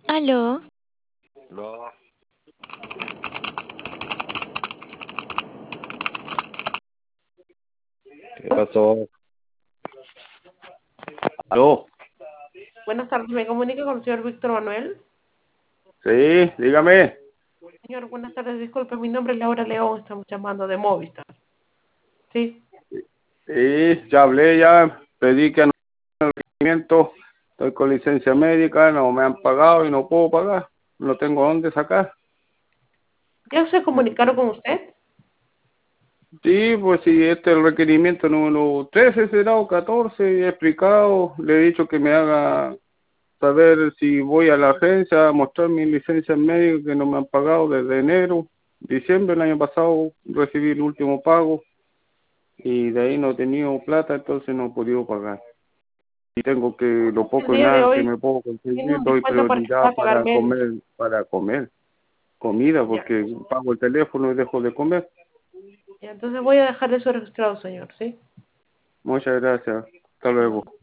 Aló, No, ¿qué pasó? ¿Aló? Buenas tardes, me comunico con el señor Víctor Manuel. Sí, dígame. Señor, buenas tardes, disculpe, mi nombre es Laura León, estamos llamando de Movistar. Sí, Sí, ya hablé, ya pedí que no el requerimiento. Estoy con licencia médica, no me han pagado y no puedo pagar. No tengo dónde sacar. ¿ya se comunicaron con usted? Sí, pues sí, este es el requerimiento número 13 será o 14. He explicado, le he dicho que me haga saber si voy a la agencia a mostrar mi licencia médica que no me han pagado desde enero, diciembre del año pasado recibí el último pago. Y de ahí no he tenido plata, entonces no he podido pagar. Y tengo que, lo El poco y día de nada que hoy me puedo tiene conseguir, un doy descuento para que pueda prioridad pagar menos. para comer comida, Ya, porque pago el teléfono y dejo de comer. ya, entonces voy a dejar eso registrado, señor, ¿sí? Muchas gracias. Hasta luego.